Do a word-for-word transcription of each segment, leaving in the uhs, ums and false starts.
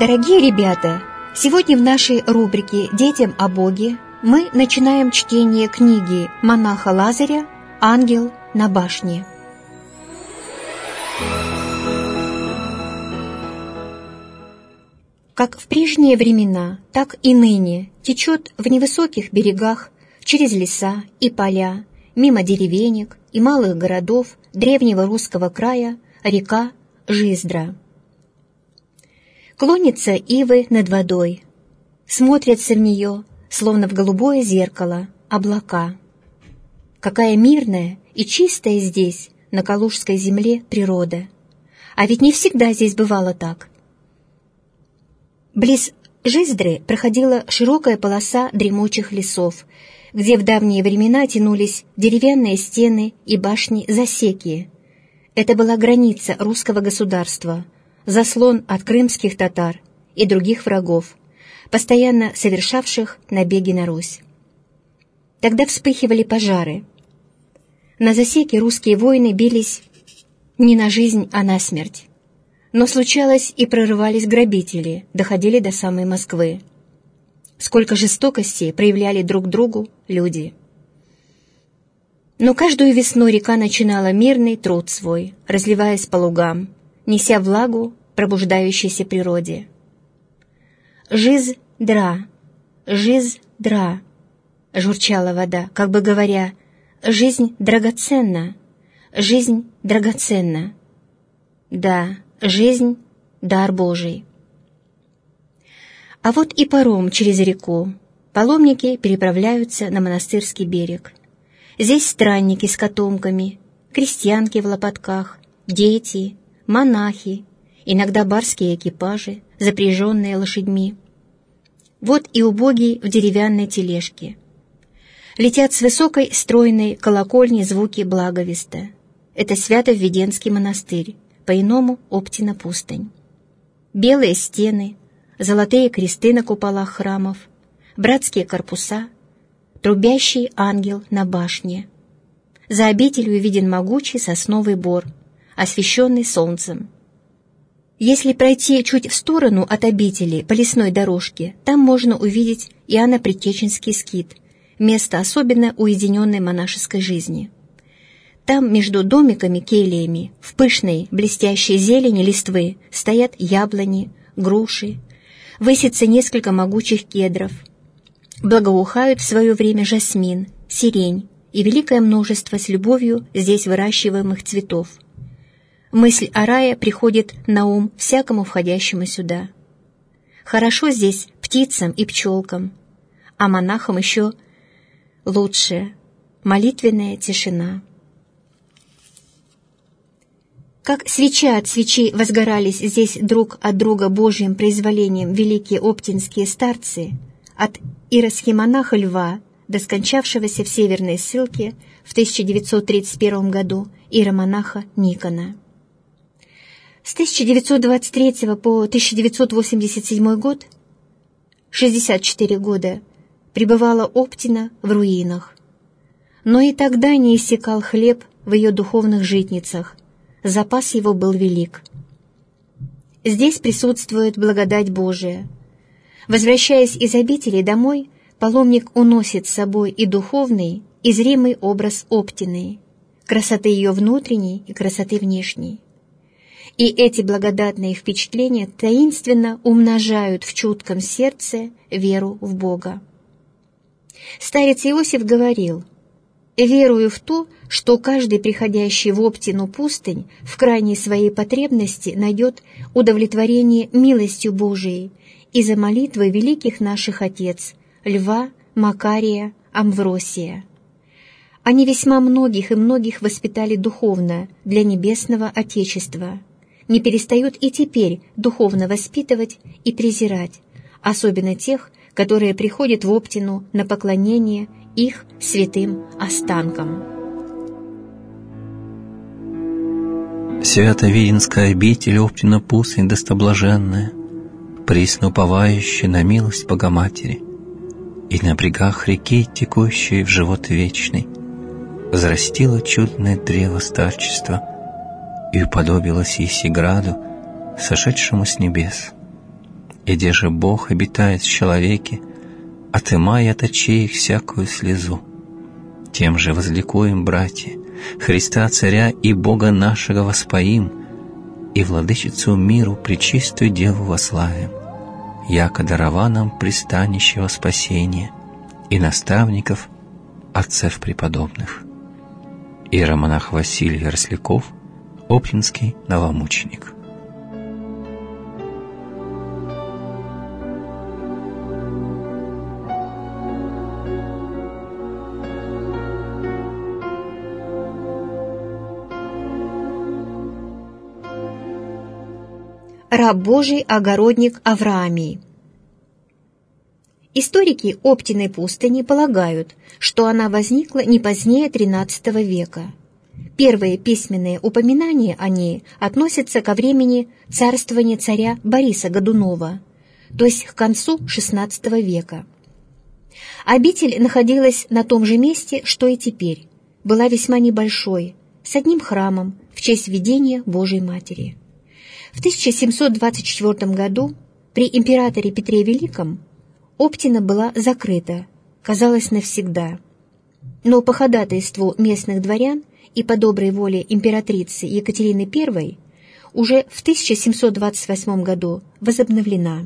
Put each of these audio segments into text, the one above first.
Дорогие ребята, сегодня в нашей рубрике «Детям о Боге» мы начинаем чтение книги монаха Лазаря «Ангел на башне». Как в прежние времена, так и ныне течет в невысоких берегах, через леса и поля, мимо деревенек и малых городов древнего русского края река Жиздра. Клонятся ивы над водой, смотрятся в нее, словно в голубое зеркало, облака. Какая мирная и чистая здесь, на калужской земле, природа. А ведь не всегда здесь бывало так. Близ Жиздры проходила широкая полоса дремучих лесов, где в давние времена тянулись деревянные стены и башни-засеки. Это была граница русского государства, заслон от крымских татар и других врагов, постоянно совершавших набеги на Русь. Тогда вспыхивали пожары. На засеке русские воины бились не на жизнь, а на смерть. Но случалось, и прорывались грабители, доходили до самой Москвы. Сколько жестокости проявляли друг другу люди. Но каждую весну река начинала мирный труд свой, разливаясь по лугам, неся влагу пробуждающейся природе. «Жиз-дра, жиз-дра», — журчала вода, как бы говоря, «жизнь драгоценна, жизнь драгоценна». Да, жизнь — дар Божий. А вот и паром через реку. Паломники переправляются на монастырский берег. Здесь странники с котомками, крестьянки в лопатках, дети, монахи, иногда барские экипажи, запряженные лошадьми. Вот и убогий в деревянной тележке. Летят с высокой стройной колокольни звуки благовеста. Это Свято-Введенский монастырь, по-иному Оптина пустынь. Белые стены, золотые кресты на куполах храмов, братские корпуса, трубящий ангел на башне. За обителью виден могучий сосновый бор, освещенный солнцем. Если пройти чуть в сторону от обители по лесной дорожке, там можно увидеть Иоанно-Предтеченский скит, место особенно уединенной монашеской жизни. Там между домиками-келиями в пышной блестящей зелени листвы стоят яблони, груши, высится несколько могучих кедров, благоухают в свое время жасмин, сирень и великое множество с любовью здесь выращиваемых цветов. Мысль о рае приходит на ум всякому входящему сюда. Хорошо здесь птицам и пчелкам, а монахам еще лучше — молитвенная тишина. Как свеча от свечи возгорались здесь друг от друга Божьим произволением великие оптинские старцы, от иеросхимонаха Льва до скончавшегося в северной ссылке в тысяча девятьсот тридцать первом году иеромонаха Никона. С тысяча девятьсот двадцать третьего по тысяча девятьсот восемьдесят седьмой год, шестьдесят четыре года, пребывала Оптина в руинах. Но и тогда не иссякал хлеб в ее духовных житницах, запас его был велик. Здесь присутствует благодать Божия. Возвращаясь из обители домой, паломник уносит с собой и духовный, и зримый образ Оптины, красоты ее внутренней и красоты внешней. И эти благодатные впечатления таинственно умножают в чутком сердце веру в Бога. Старец Иосиф говорил: «Верую в то, что каждый, приходящий в Оптину пустынь, в крайней своей потребности найдет удовлетворение милостью Божией из-за молитвы великих наших отец Льва, Макария, Амвросия. Они весьма многих и многих воспитали духовно для небесного Отечества, не перестают и теперь духовно воспитывать и презирать, особенно тех, которые приходят в Оптину на поклонение их святым останкам». Свято-Виденская обитель Оптина пустынь достоблаженная, присно уповающая на милость Богоматери, и на брегах реки, текущей в живот вечный, взрастила чудное древо старчества и уподобилась Есиграду, сошедшему с небес. И где же Бог обитает в человеке, отымая от очей их всякую слезу. Тем же возликуем, братья, Христа Царя и Бога нашего воспоим, и Владычицу миру пречистую Деву вославим, яко дарова нам пристанищего спасения и наставников отцев преподобных. Иеромонах Василий Росляков, оптинский новомученик. Раб Божий, огородник Авраамий. Историки Оптиной пустыни полагают, что она возникла не позднее тринадцатого века. Первые письменные упоминания о ней относятся ко времени царствования царя Бориса Годунова, то есть к концу шестнадцатого века. Обитель находилась на том же месте, что и теперь, была весьма небольшой, с одним храмом в честь видения Божией Матери. В тысяча семьсот двадцать четвёртом году при императоре Петре Великом Оптина была закрыта, казалось, навсегда. Но по ходатайству местных дворян и по доброй воле императрицы Екатерины Первой уже в тысяча семьсот двадцать восьмом году возобновлена.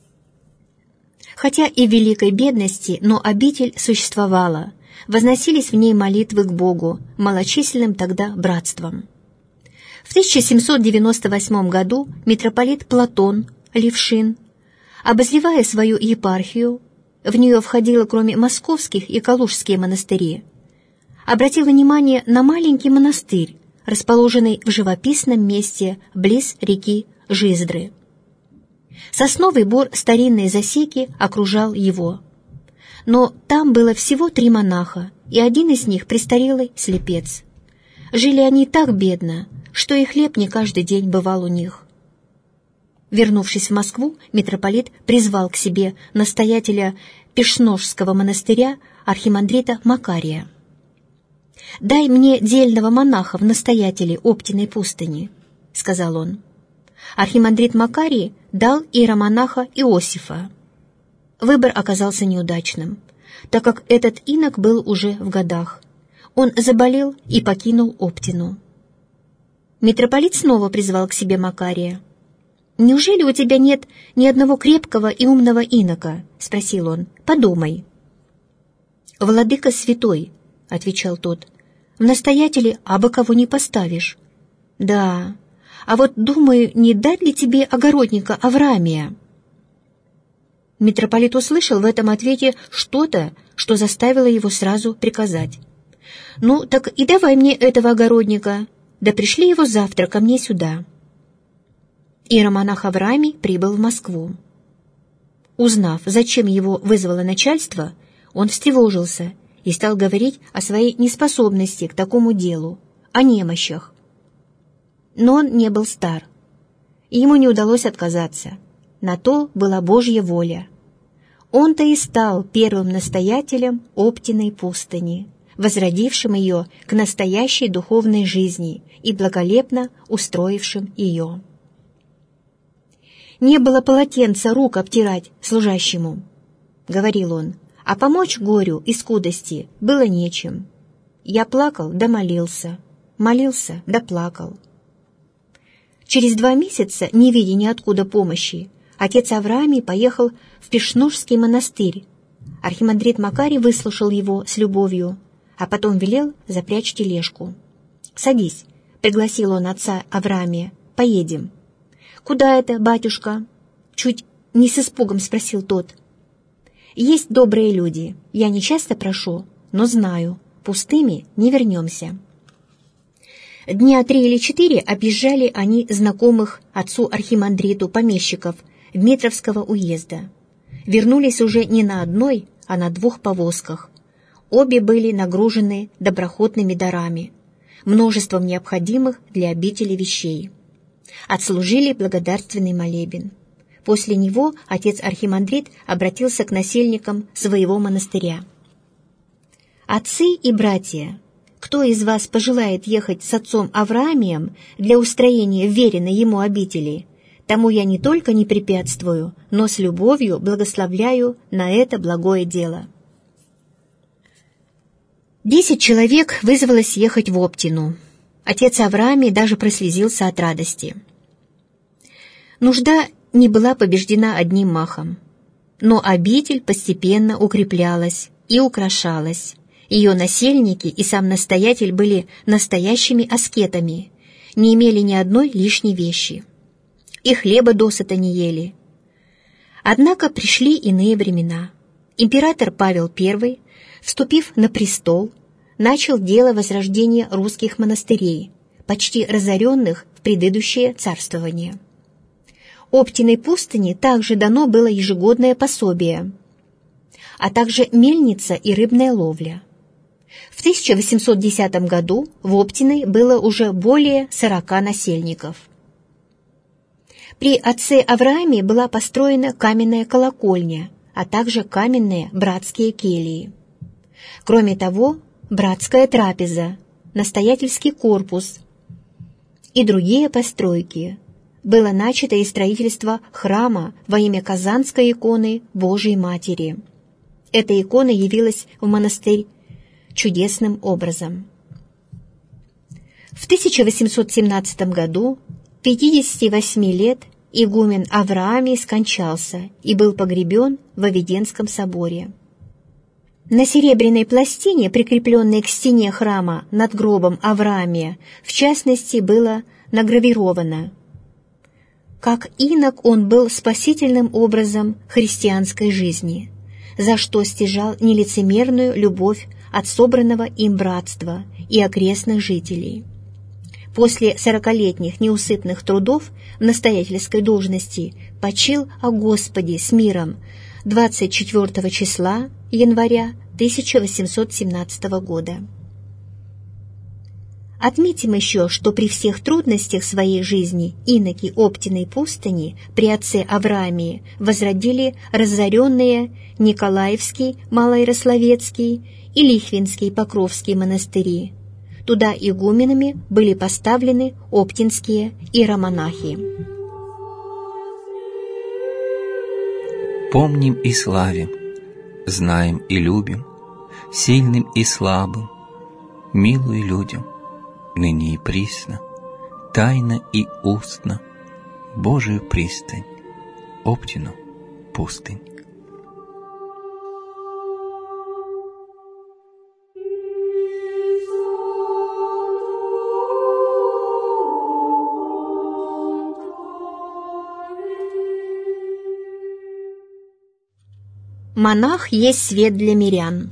Хотя и в великой бедности, но обитель существовала, возносились в ней молитвы к Богу, малочисленным тогда братством. В тысяча семьсот девяносто восьмом году митрополит Платон Левшин, обозревая свою епархию, в нее входило кроме московских и калужские монастыри, обратил внимание на маленький монастырь, расположенный в живописном месте близ реки Жиздры. Сосновый бор старинной засеки окружал его. Но там было всего три монаха, и один из них престарелый слепец. Жили они так бедно, что и хлеб не каждый день бывал у них. Вернувшись в Москву, митрополит призвал к себе настоятеля Пешножского монастыря архимандрита Макария. «Дай мне дельного монаха в настоятеле Оптиной пустыни», — сказал он. Архимандрит Макарий дал иеромонаха Иосифа. Выбор оказался неудачным, так как этот инок был уже в годах. Он заболел и покинул Оптину. Митрополит снова призвал к себе Макария. «Неужели у тебя нет ни одного крепкого и умного инока?» — спросил он. «Подумай». «Владыка святой», — отвечал тот, — «в настоятеле абы кого не поставишь». «Да, а вот думаю, не дать ли тебе огородника Авраамия?» Митрополит услышал в этом ответе что-то, что заставило его сразу приказать. «Ну, так и давай мне этого огородника, да пришли его завтра ко мне сюда». Иеромонах Авраамий прибыл в Москву. Узнав, зачем его вызвало начальство, он встревожился и стал говорить о своей неспособности к такому делу, о немощах. Но он не был стар, и ему не удалось отказаться. На то была Божья воля. Он-то и стал первым настоятелем Оптиной пустыни, возродившим ее к настоящей духовной жизни и благолепно устроившим ее. «Не было полотенца рук обтирать служащему», — говорил он, «а помочь горю и скудости было нечем. Я плакал да молился, молился да плакал». Через два месяца, не видя ниоткуда помощи, отец Авраамий поехал в Пешножский монастырь. Архимандрит Макарий выслушал его с любовью, а потом велел запрячь тележку. «Садись», — пригласил он отца Авраамия, — «поедем». «Куда это, батюшка?» — чуть не с испугом спросил тот. «Есть добрые люди, я не часто прошу, но знаю, пустыми не вернемся». Дня три или четыре объезжали они знакомых отцу архимандриту помещиков Дмитровского уезда. Вернулись уже не на одной, а на двух повозках. Обе были нагружены доброходными дарами, множеством необходимых для обители вещей. Отслужили благодарственный молебен. После него отец-архимандрит обратился к насельникам своего монастыря. «Отцы и братья, кто из вас пожелает ехать с отцом Авраамием для устроения веренной ему обители, Тому я не только не препятствую, но с любовью благословляю на это благое дело». Десять человек вызвалось ехать в Оптину. Отец Авраамий даже прослезился от радости. Нужда не была побеждена одним махом, но обитель постепенно укреплялась и украшалась. Ее насельники и сам настоятель были настоящими аскетами, не имели ни одной лишней вещи. И хлеба досыта не ели. Однако пришли иные времена. Император Павел Первый, вступив на престол, начал дело возрождения русских монастырей, почти разоренных в предыдущее царствование. Оптиной пустыне также дано было ежегодное пособие, а также мельница и рыбная ловля. В тысяча восемьсот десятом году в Оптиной было уже более сорока насельников. При отце Аврааме была построена каменная колокольня, а также каменные братские кельи. Кроме того, братская трапеза, настоятельский корпус и другие постройки. Было начато и строительство храма во имя Казанской иконы Божией Матери. Эта икона явилась в монастырь чудесным образом. В тысяча восемьсот семнадцатом году, пятидесяти восьми лет, игумен Авраамий скончался и был погребен в Авведенском соборе. На серебряной пластине, прикрепленной к стене храма над гробом Авраамия, в частности, было награвировано: «Как инок он был спасительным образом христианской жизни, за что стяжал нелицемерную любовь от собранного им братства и окрестных жителей». После сорокалетних неусыпных трудов в настоятельской должности почил о Господе с миром двадцать четвёртого числа января тысяча восемьсот семнадцатого года. Отметим еще, что при всех трудностях своей жизни иноки Оптиной пустыни при отце Авраамии возродили разоренные Николаевский, Малоярославецкий и Лихвинский Покровский монастыри. Туда игуменами были поставлены оптинские иеромонахи. Помним и славим, знаем и любим, сильным и слабым, милую людям, ныне и присно, тайно и устно, Божию пристань, Оптину пустынь. Монах есть свет для мирян.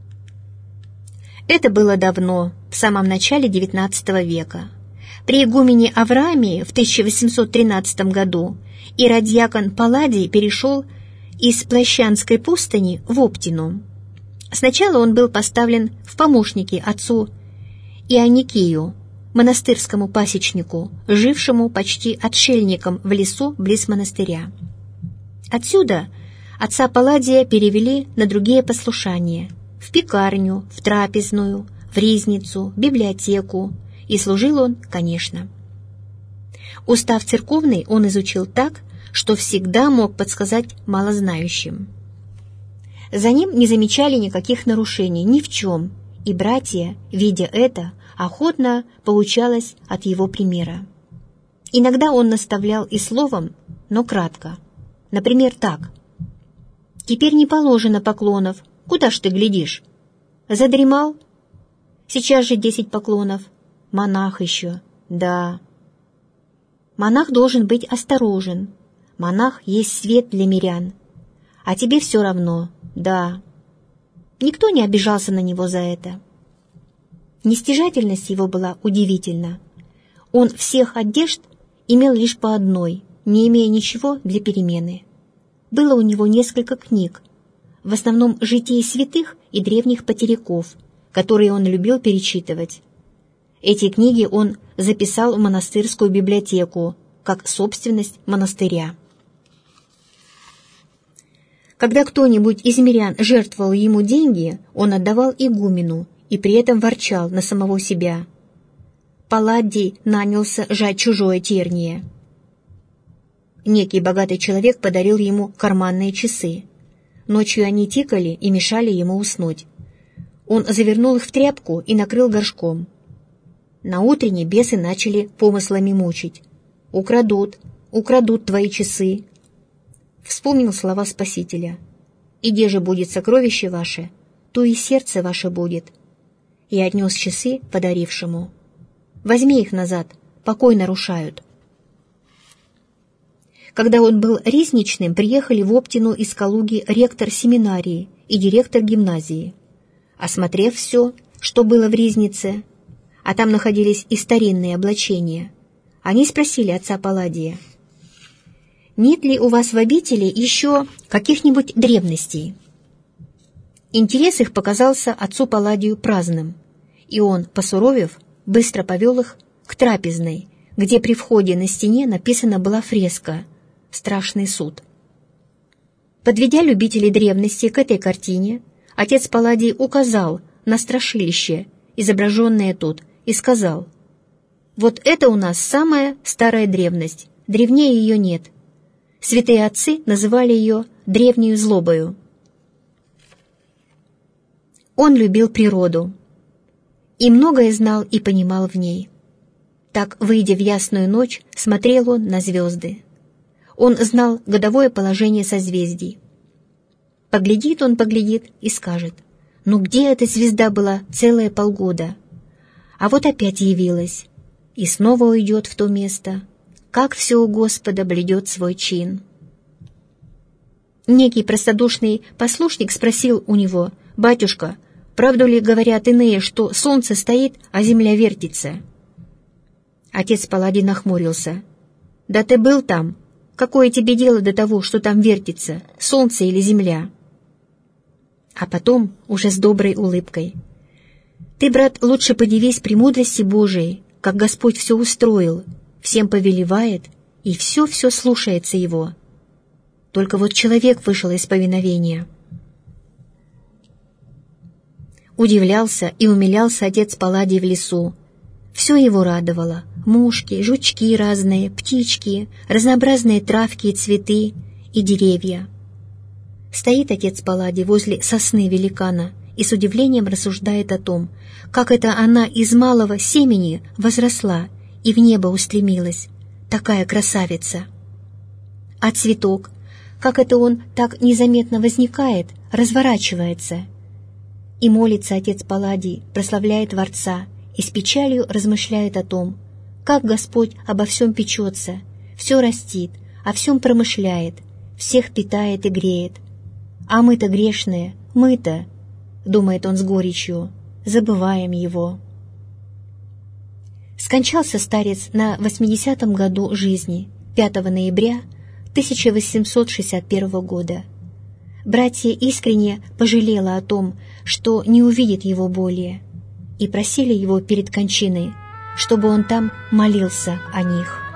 Это было давно, в самом начале девятнадцатого века. При игумене Авраамии в тысяча восемьсот тринадцатом году иродьякон Палладий перешел из Плащанской пустыни в Оптину. Сначала он был поставлен в помощники отцу Ионикию, монастырскому пасечнику, жившему почти отшельником в лесу близ монастыря. Отсюда отца Палладия перевели на другие послушания – в пекарню, в трапезную, в ризницу, в библиотеку, и служил он, конечно. Устав церковный он изучил так, что всегда мог подсказать малознающим. За ним не замечали никаких нарушений ни в чем, и братья, видя это, охотно получалось от его примера. Иногда он наставлял и словом, но кратко. Например, так: «Теперь не положено поклонов. Куда ж ты глядишь? Задремал? Сейчас же десять поклонов. Монах еще. Да. Монах должен быть осторожен. Монах есть свет для мирян. А тебе все равно. Да». Никто не обижался на него за это. Нестяжательность его была удивительна. Он всех одежд имел лишь по одной, не имея ничего для перемены. Было у него несколько книг, в основном житий святых и древних потеряков, которые он любил перечитывать. Эти книги он записал в монастырскую библиотеку, как собственность монастыря. Когда кто-нибудь из мирян жертвовал ему деньги, он отдавал игумену и при этом ворчал на самого себя: «Палладий нанялся жать чужое терние». некий богатый человек подарил ему карманные часы. Ночью они тикали и мешали ему уснуть. Он завернул их в тряпку и накрыл горшком. Наутрене бесы начали помыслами мучить. «Украдут, украдут твои часы». Вспомнил слова Спасителя. «И где же будет сокровище ваше, то и сердце ваше будет». И отнес часы подарившему. «Возьми их назад, покой нарушают». Когда он был ризничным, приехали в Оптину из Калуги ректор семинарии и директор гимназии. Осмотрев все, что было в ризнице, а там находились и старинные облачения, они спросили отца Палладия: «Нет ли у вас в обители еще каких-нибудь древностей?» Интерес их показался отцу Палладию праздным, и он, посуровев, быстро повел их к трапезной, где при входе на стене написана была фреска «Страшный суд». Подведя любителей древности к этой картине, отец Палладий указал на страшилище, изображенное тут, и сказал: «Вот это у нас самая старая древность, древнее ее нет. Святые отцы называли ее древнею злобою». Он любил природу и многое знал и понимал в ней. Так, выйдя в ясную ночь, смотрел он на звезды. Он знал годовое положение созвездий. Поглядит он, поглядит и скажет: «Ну где эта звезда была целые полгода? А вот опять явилась, и снова уйдет в то место. Как все у Господа блюдет свой чин». Некий простодушный послушник спросил у него: «Батюшка, правду ли говорят иные, что солнце стоит, а земля вертится?» Отец Палладий нахмурился. «Да ты был там. Какое тебе дело до того, что там вертится, солнце или земля?» А потом, уже с доброй улыбкой: «Ты, брат, лучше подивись премудрости Божией, как Господь все устроил, всем повелевает, и все-все слушается Его. Только вот человек вышел из повиновения». Удивлялся и умилялся отец Палладий в лесу. Все его радовало: мушки, жучки разные, птички, разнообразные травки и цветы, и деревья. Стоит отец Палладий возле сосны великана и с удивлением рассуждает о том, как это она из малого семени возросла и в небо устремилась, такая красавица. А цветок, как это он так незаметно возникает, разворачивается. И молится отец Палладий, прославляет Творца и с печалью размышляет о том, как Господь обо всем печется, все растит, о всем промышляет, всех питает и греет. А мы-то грешные, мы-то, думает он с горечью, забываем Его. Скончался старец на восьмидесятом году жизни, пятого ноября тысяча восемьсот шестьдесят первого года. Братья искренне пожалела о том, что не увидит его более, и просили его перед кончиной, чтобы он там молился о них.